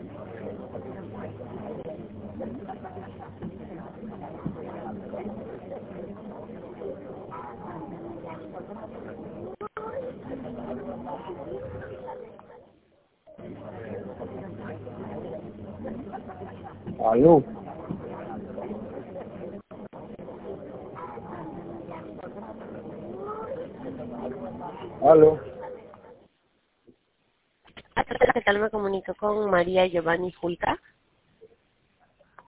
Aló. Aló. ¿Qué tal? Me comunico con María Giovanni Julca.